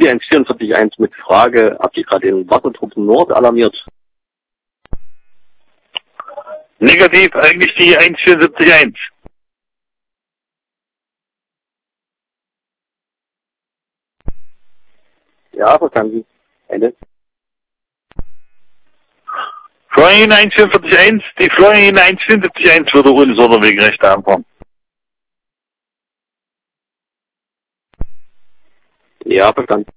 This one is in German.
die 144.1 mit Frage, habt ihr gerade den Wassertruppen Nord alarmiert? Negativ, eigentlich die 174.1. Ja, verstanden. Ende. Florian 144.1, die Florian 174.1 würde ohne Sonderweg recht anfahren. Ja, verstanden.